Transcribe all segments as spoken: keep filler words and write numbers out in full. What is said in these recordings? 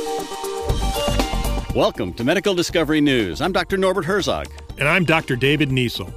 Welcome to Medical Discovery News. I'm Doctor Norbert Herzog. And I'm Doctor David Niesel.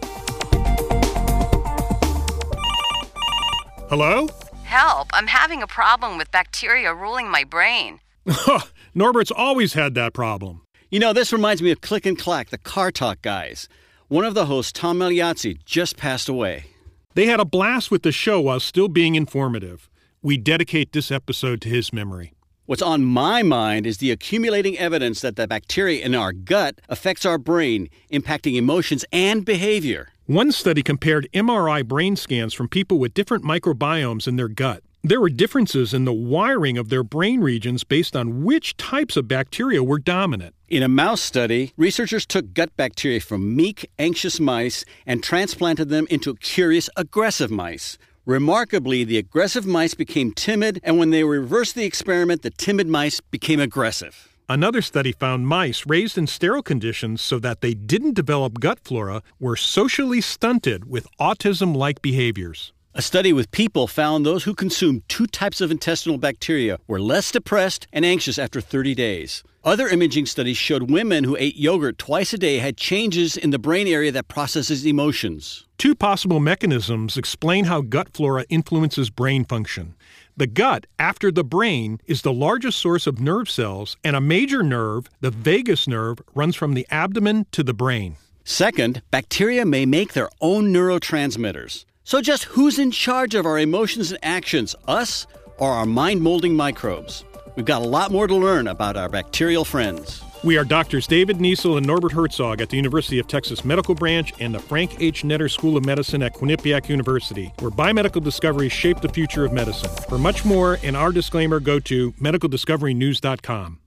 Hello? Help, I'm having a problem with bacteria ruling my brain. Norbert's always had that problem. You know, this reminds me of Click and Clack, the Car Talk guys. One of the hosts, Tom Magliazzi, just passed away. They had a blast with the show while still being informative. We dedicate this episode to his memory. What's on my mind is the accumulating evidence that the bacteria in our gut affects our brain, impacting emotions and behavior. One study compared M R I brain scans from people with different microbiomes in their gut. There were differences in the wiring of their brain regions based on which types of bacteria were dominant. In a mouse study, researchers took gut bacteria from meek, anxious mice and transplanted them into curious, aggressive mice. Remarkably, the aggressive mice became timid, and when they reversed the experiment, the timid mice became aggressive. Another study found mice raised in sterile conditions so that they didn't develop gut flora were socially stunted with autism-like behaviors. A study with people found those who consumed two types of intestinal bacteria were less depressed and anxious after thirty days. Other imaging studies showed women who ate yogurt twice a day had changes in the brain area that processes emotions. Two possible mechanisms explain how gut flora influences brain function. The gut, after the brain, is the largest source of nerve cells, and a major nerve, the vagus nerve, runs from the abdomen to the brain. Second, bacteria may make their own neurotransmitters. So just who's in charge of our emotions and actions, us or our mind-molding microbes? We've got a lot more to learn about our bacterial friends. We are Doctors David Niesel and Norbert Herzog at the University of Texas Medical Branch and the Frank H. Netter School of Medicine at Quinnipiac University, where biomedical discoveries shape the future of medicine. For much more and our disclaimer, go to medical discovery news dot com.